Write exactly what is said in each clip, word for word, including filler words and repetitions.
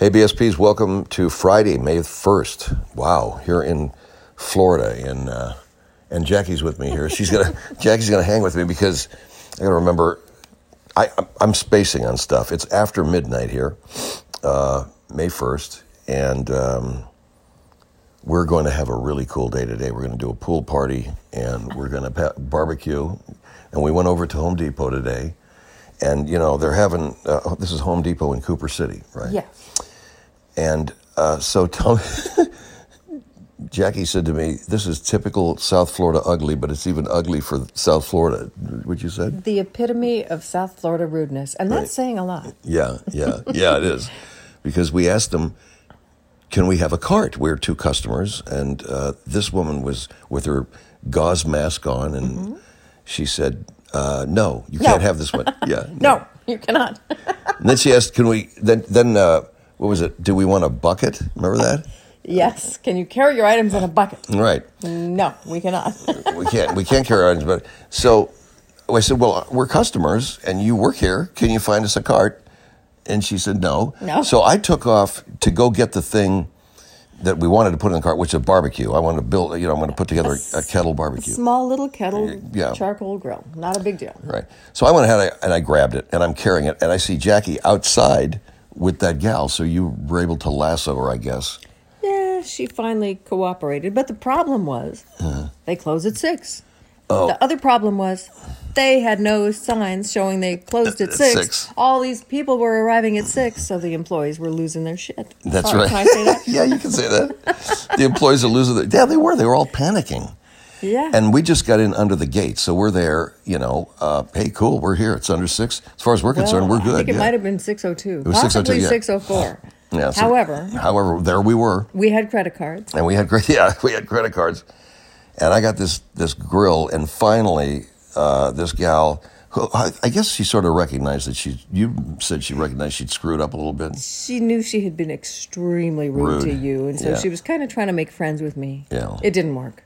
Hey, B S Ps, welcome to Friday, May first. Wow, here in Florida, and uh, and Jackie's with me here. She's gonna Jackie's gonna hang with me because I gotta remember. I I'm spacing on stuff. It's after midnight here, uh, May first, and um, we're going to have a really cool day today. We're going to do a pool party, and we're going to pa- barbecue. And we went over to Home Depot today, and you know they're having uh, this is Home Depot in Cooper City, right? Yeah. And uh, so tell me, Jackie said to me, "This is typical South Florida ugly, but it's even ugly for South Florida." What you said? The epitome of South Florida rudeness, and that's Right. saying a lot. Yeah, yeah, yeah, it is, because we asked them, "Can we have a cart?" We're two customers, and uh, this woman was with her gauze mask on, and mm-hmm. she said, uh, "No, you No. can't have this one." Yeah, No, you cannot. And then she asked, "Can we?" Then, then uh, what was it? Do we want a bucket? Remember that? Yes. Can you carry your items in a bucket? Right. No, we cannot. we can't. We can't carry our items. But so I said, "Well, we're customers, and you work here. Can you find us a cart?" And she said, "No." No. So I took off to go get the thing that we wanted to put in the cart, which is a barbecue. I wanted to build. You know, I'm going to put together a, a kettle barbecue. Small little kettle Yeah. charcoal grill. Not a big deal. Right. So I went ahead and I grabbed it, and I'm carrying it, and I see Jackie outside with that gal. So you were able to lasso her, I guess. Yeah, she finally cooperated. But the problem was Uh-huh. they closed at six. Oh. The other problem was they had no signs showing they closed at At six. six. All these people were arriving at six, so the employees were losing their shit. That's Sorry, right. Can I say that? Yeah, you can say that. The employees are losing their... Yeah, they were. They were all panicking. Yeah. And we just got in under the gate, so we're there, you know, uh, hey, cool, we're here. It's under six. As far as we're concerned, Well, we're good. I think it yeah. might have been six oh two. It was six oh two, Possibly yeah. six oh four. Yeah, so- However, However, there we were. we had credit cards. And we had great, yeah, we had credit cards. And I got this this grill, and finally, uh, this gal, who I, I guess she sort of recognized that she, you said she recognized she'd screwed up a little bit. She knew she had been extremely rude, Rude. to you, and so Yeah. she was kind of trying to make friends with me. Yeah. It didn't work.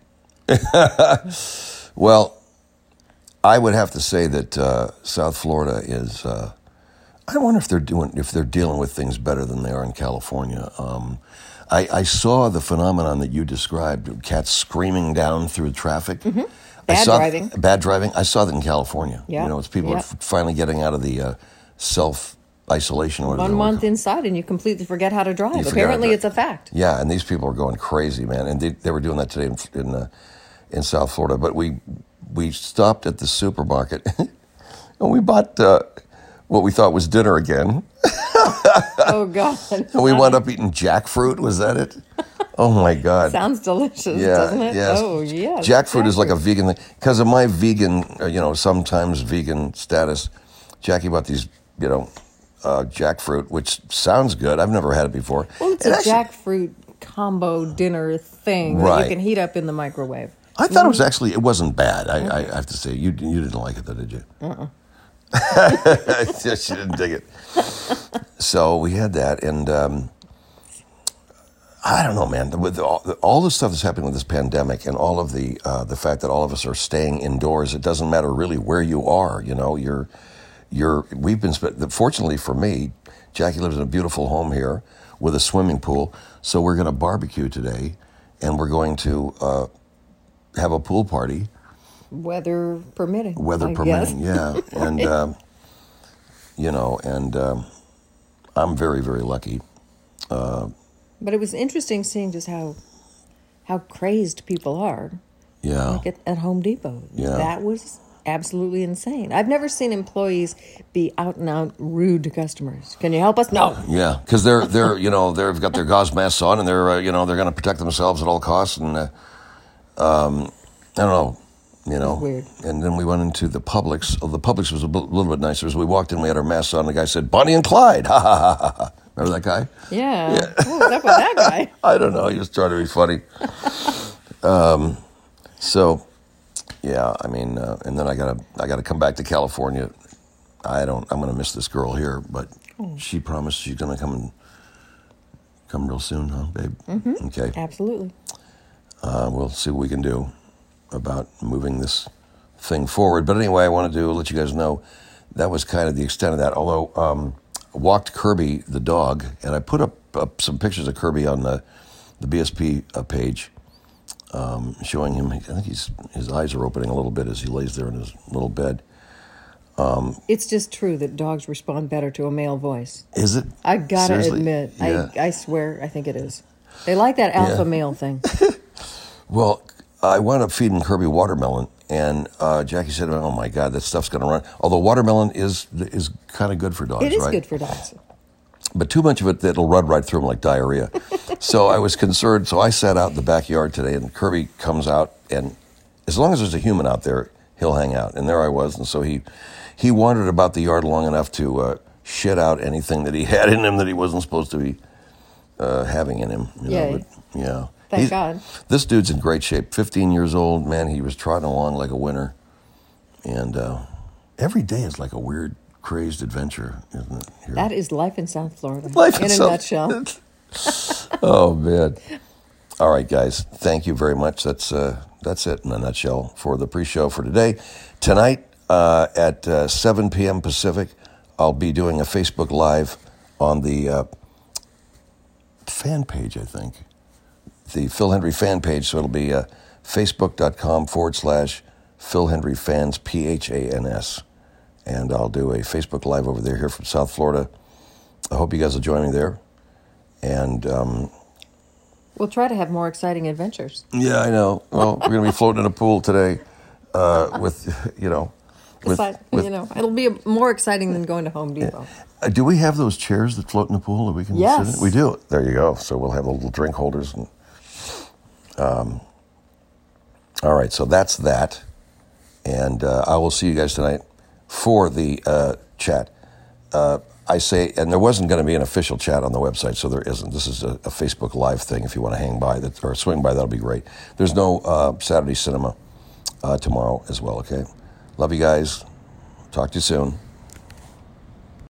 Well, I would have to say that uh, South Florida is. Uh, I wonder if they're doing if they're dealing with things better than they are in California. Um, I, I saw the phenomenon that you described: cats screaming down through traffic. Mm-hmm. I Bad saw, driving. Bad driving. I saw that in California. Yeah. You know, it's people Yeah. are f- finally getting out of the uh, self isolation or whatever. One month inside, and you completely forget how to drive. You forget Apparently, how to it's a fact. Yeah, and these people are going crazy, man. And they, they were doing that today in in, uh, in South Florida. But we we stopped at the supermarket and we bought uh, what we thought was dinner again. Oh God! And we wound up eating jackfruit. Was that it? Oh my God! Sounds delicious, Yeah, doesn't it? yes. Oh yes. Jackfruit is like a vegan thing because of my vegan, uh, you know, sometimes vegan status. Jackie bought these, you know, uh, jackfruit, which sounds good. I've never had it before. Well, it's It a actually- jackfruit combo dinner thing that Right. you can heat up in the microwave. I thought it was actually, it wasn't bad. I, I have to say, you you didn't like it though, did you? Uh-uh. She didn't dig it. So we had that, and um, I don't know, man. With all, all the stuff that's happening with this pandemic, and all of the uh, the fact that all of us are staying indoors, it doesn't matter really where you are. You know, you're you're. We've been sp- fortunately for me, Jackie lives in a beautiful home here with a swimming pool. So we're going to barbecue today, and we're going to uh, have a pool party. Weather permitting. Weather I permitting, guess. yeah. And, um, you know, and um, I'm very, very lucky. Uh, But it was interesting seeing just how how crazed people are. yeah. Like at, at Home Depot. Yeah. That was absolutely insane. I've never seen employees be out and out rude to customers. Can you help us? No. Yeah, because they're, they're, you know, they've got their gauze masks on, and they're, uh, you know, they're going to protect themselves at all costs. And, uh, um, I don't know, you know. Weird. And then we went into the Publix. Oh, the Publix was a b- little bit nicer. As we walked in, we had our masks on, and the guy said, Bonnie and Clyde. Ha, ha, ha, ha, ha. Remember that guy? Yeah. What was up with that guy? I don't know. He was trying to be funny. um, so, yeah. I mean, uh, and then I gotta, I gotta come back to California. I don't. I'm gonna miss this girl here, but Oh. she promised she's gonna come and come real soon, huh, babe? Mm-hmm. Okay. Absolutely. Uh, we'll see what we can do about moving this thing forward. But anyway, I wanted to let you guys know that was kind of the extent of that. Although um, walked Kirby, the dog, and I put up, up some pictures of Kirby on the, the B S P uh, page, um, showing him, I think he's, his eyes are opening a little bit as he lays there in his little bed. Um, it's just true that dogs respond better to a male voice. Is it? I gotta Seriously? admit, Yeah. I, I swear, I think it is. They like that alpha Yeah. male thing. Well, I wound up feeding Kirby watermelon, and uh, Jackie said, "Oh my God, that stuff's going to run." Although watermelon is is kind of good for dogs, It is right? good for dogs. But too much of it, it'll run right through them like diarrhea. So I was concerned. So I sat out in the backyard today, and Kirby comes out, and as long as there's a human out there, he'll hang out. And there I was, and so he he wandered about the yard long enough to uh, shit out anything that he had in him that he wasn't supposed to be uh, having in him. You Yay. know, but, yeah. Thank He's- God. This dude's in great shape. fifteen years old, man. He was trotting along like a winner, and uh, every day is like a weird, crazed adventure, isn't it? Here. That is life in South Florida. Life in a itself. nutshell. Oh man! All right, guys. Thank you very much. That's uh, that's it in a nutshell for the pre-show for today. Tonight uh, at uh, seven p.m. Pacific, I'll be doing a Facebook Live on the uh, fan page. I think the Phil Hendry fan page. So it'll be uh, facebook.com forward slash Phil Hendry fans P H A N S, and I'll do a Facebook Live over there here from South Florida. I hope you guys will join me there. And um, We'll try to have more exciting adventures. yeah, I know. Well, we're going to be floating in a pool today uh, with, you know, with, Besides, with you know, it'll be more exciting than going to Home Depot. uh, do we have those chairs that float in the pool that we can Yes. sit in? We do. There you go. So we'll have the little drink holders. And, um, all right, so that's that. And uh, I will see you guys tonight for the uh, chat. Uh, I say, and there wasn't going to be an official chat on the website, so there isn't. This is a, a Facebook Live thing. If you want to hang by that or swing by, that'll be great. There's no uh, Saturday cinema uh, tomorrow as well, okay? Love you guys. Talk to you soon.